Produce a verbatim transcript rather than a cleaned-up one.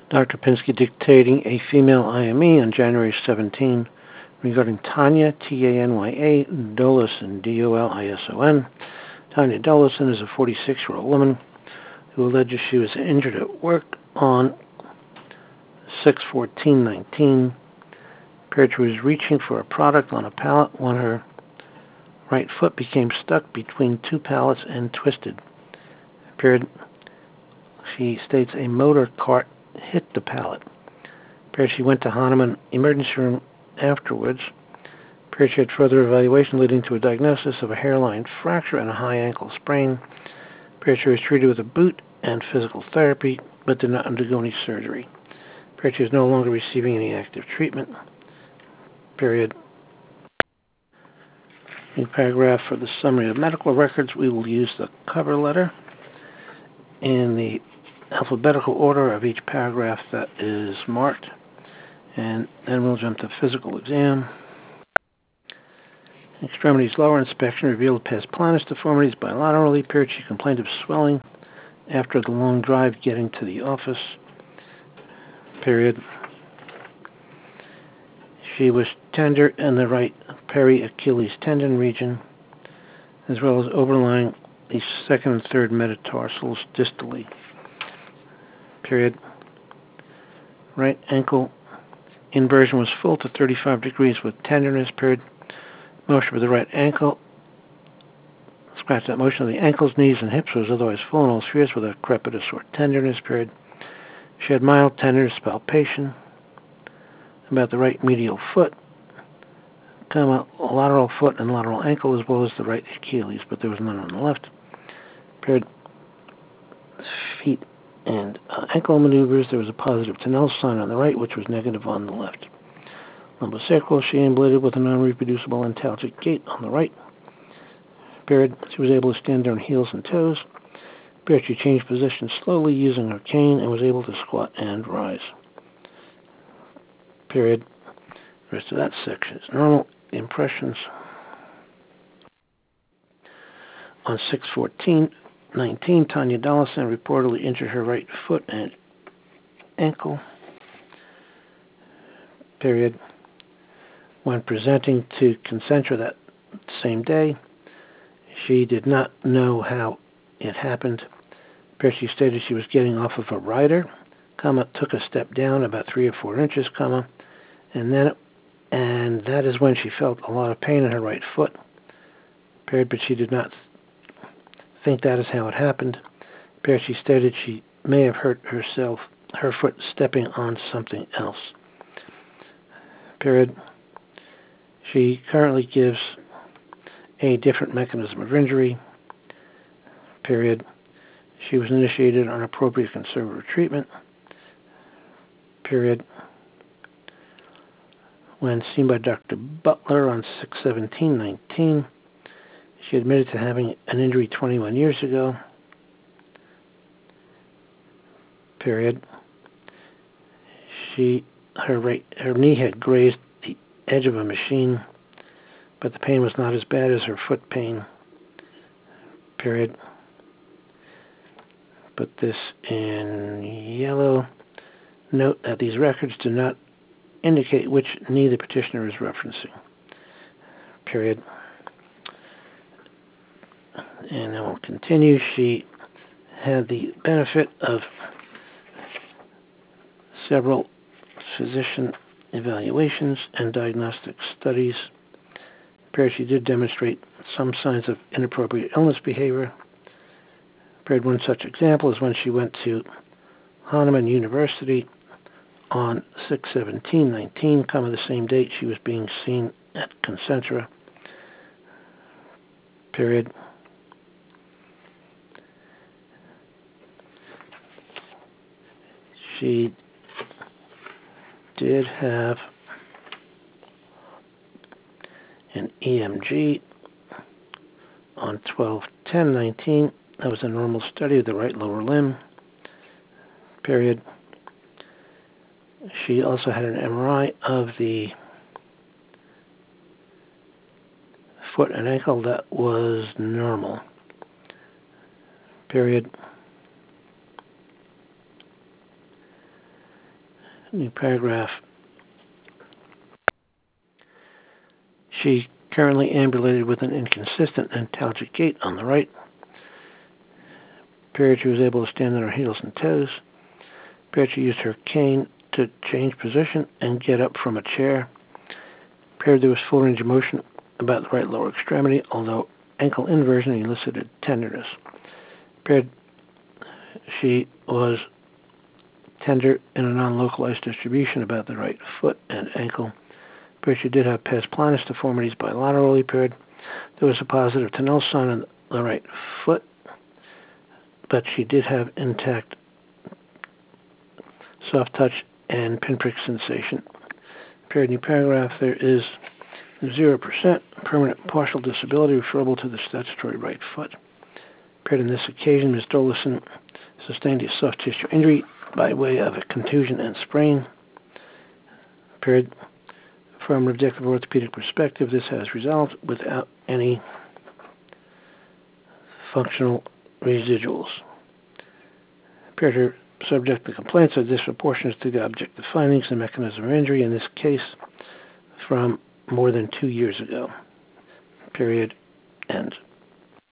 Doctor Pinsky dictating a female I M E on January seventeenth regarding Tanya, T A N Y A, Dolison, D O L I S O N. Tanya Dolison is a forty-six-year-old woman who alleges she was injured at work on six fourteen nineteen. Appeared she was reaching for a product on a pallet when her right foot became stuck between two pallets and twisted. Appeared she states a motor cart hit the pallet. Appeared she went to Hahnemann emergency room afterwards. Appeared she had further evaluation leading to a diagnosis of a hairline fracture and a high ankle sprain. Appeared she was treated with a boot and physical therapy, but did not undergo any surgery. Appeared she is no longer receiving any active treatment. Period. In paragraph for the summary of medical records, we will use the cover letter in the alphabetical order of each paragraph that is marked, and then we'll jump to physical exam. Extremities lower inspection revealed pes planus deformities bilaterally. Appeared she complained of swelling after the long drive getting to the office. Period. She was tender in the right peri-Achilles tendon region, as well as overlying the second and third metatarsals distally. Period. Right ankle inversion was full to thirty-five degrees with tenderness. Period. Motion of the right ankle, scratch that motion of the ankles, knees, and hips was otherwise full in all spheres with a crepitus or tenderness. Period. She had mild tenderness palpation about the right medial foot, comma, lateral foot and lateral ankle, as well as the right Achilles, but there was none on the left. Period. Feet and uh, ankle maneuvers, there was a positive Tinel sign on the right, which was negative on the left. Lumbosacral, she ambulated with a non-reproducible antalgic gait on the right. Period. She was able to stand on heels and toes. Period. She changed position slowly using her cane and was able to squat and rise. Period. The rest of that section is normal. Impressions. On six fourteen nineteen, Tanya Dollison reportedly injured her right foot and ankle. Period. When presenting to Concentra that same day, she did not know how it happened. Period. She stated she was getting off of a rider, comma, took a step down about three or four inches, comma, and then, and that is when she felt a lot of pain in her right foot. Period. But she did not think that is how it happened. Period. She stated she may have hurt herself, her foot stepping on something else. Period. She currently gives a different mechanism of injury. Period. She was initiated on appropriate conservative treatment. Period. When seen by Doctor Butler on six seventeen nineteen, she admitted to having an injury twenty-one years ago. Period. She her right her knee had grazed the edge of a machine, but the pain was not as bad as her foot pain. Period. Put this in yellow. Note that these records do not indicate which knee the petitioner is referencing. Period. And then we'll continue. She had the benefit of several physician evaluations and diagnostic studies. Period. She did demonstrate some signs of inappropriate illness behavior. Period. One such example is when she went to Hahnemann University on six seventeen nineteen, comma, the same date she was being seen at Concentra. Period. She did have an E M G on twelve ten nineteen. That was a normal study of the right lower limb. Period. She also had an M R I of the foot and ankle that was normal. Period. New paragraph. She currently ambulated with an inconsistent antalgic gait on the right. Period, she was able to stand on her heels and toes. Period, she used her cane to change position and get up from a chair. Period, there was full range of motion about the right lower extremity, although ankle inversion elicited tenderness. Period, she was tender in a non-localized distribution about the right foot and ankle. Period, she did have pes planus deformities bilaterally. Period, there was a positive Tinel sign on the right foot, but she did have intact soft touch and pinprick sensation. Period, new paragraph. There is zero percent permanent partial disability referable to the statutory right foot. Period, on this occasion, Miz Dolison sustained a soft tissue injury by way of a contusion and sprain. Period. From an objective orthopedic perspective, this has resolved without any functional residuals. Period. Her subjective complaints are disproportionate to the objective findings and mechanism of injury in this case from more than two years ago. Period. End.